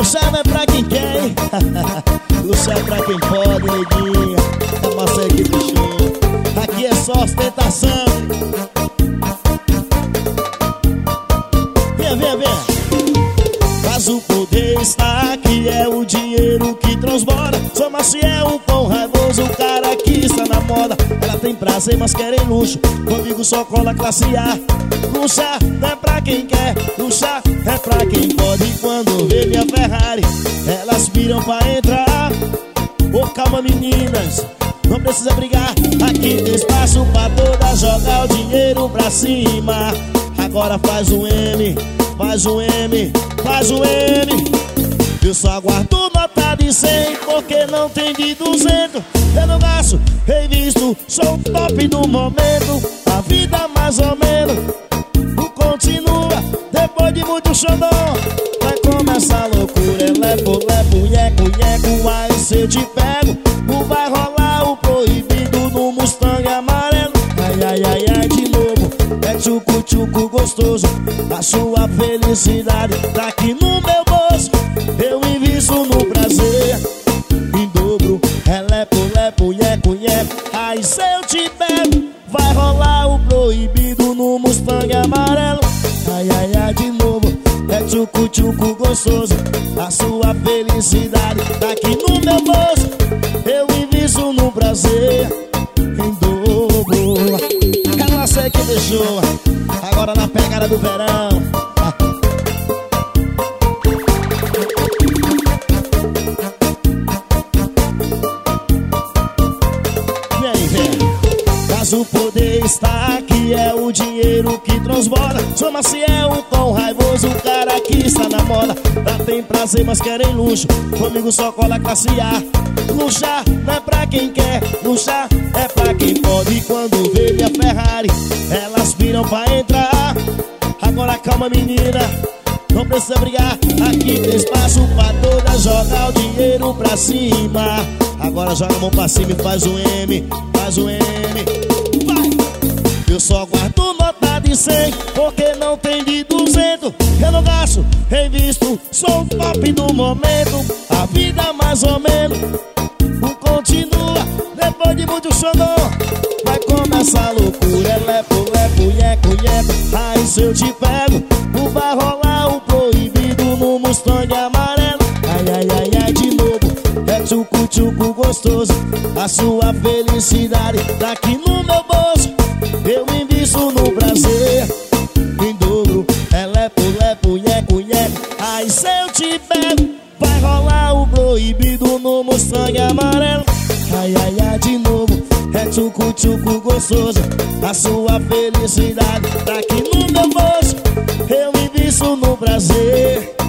O céu é pra quem quer, hein? O céu é pra quem pode, neguinha. É nossa equipe show. Aqui é só ostentação. Vem. Mas o poder está aqui, é o dinheiro que transborda. Sou Maciel, um pão raivoso, o cara que está na moda. Ela tem prazer, mas querem luxo, comigo só cola classe A. Luxar não é pra quem quer, luxar é pra quem pode. E quando vê minha Ferrari, elas viram pra entrar. Oh, calma meninas, não precisa brigar. Aqui tem espaço pra todas, jogar o dinheiro pra cima. Agora faz o M, faz o M, faz o M. Eu só aguardo nota de 100, porque não tem de 200. Eu não gasto, revisto, sou o top do momento. A vida mais ou menos não continua, depois de muito xodó. Vai começar a loucura, lepo, nheco, aí cê te pego. Não vai rolar o proibido no Mustang amarelo. Ai, de novo, é tchucu gostoso. A sua felicidade tá aqui no meu bolso. Eu invisto no prazer em dobro. É lepo, nheco. Aí se eu te pego, vai rolar o proibido no Mustang amarelo. Ai, de novo, é tchucu gostoso. A sua felicidade tá aqui no meu bolso. Eu invisto no prazer em dobro. Eu não sei quem deixou. Agora na pegada do verão. Mas o poder está aqui, é o dinheiro que transborda. Sou Maciel, um pão raivoso, o cara que está na moda. Lá tem prazer, mas querem luxo, comigo só cola classe A. Luxar não é pra quem quer, luxar é pra quem pode. E quando vê minha Ferrari, elas viram pra entrar. Agora calma menina, não precisa brigar. Aqui tem espaço pra todas, jogar o dinheiro pra cima. Agora joga a mão pra cima e faz o M, faz o M. Vai! Eu só guardo nota de 100, porque não tem de 200. Eu não gasto, revisto, sou o top do momento. A vida mais ou menos não continua, depois de muito xodó. Vai começar a loucura, é lepo, nheco. Aí se eu te pego, não vai rolar o proibido no Mustang amarelo. Ai, de novo, é tchucu gostoso. A sua felicidade tá aqui no meu bolso. Eu invisto no prazer em dobro. É lepo, nheco. Aí se eu te pego, vai rolar o proibido no Mustang amarelo. Ai, de novo, é tchucu gostoso. A sua felicidade tá aqui no meu bolso. Eu invisto no prazer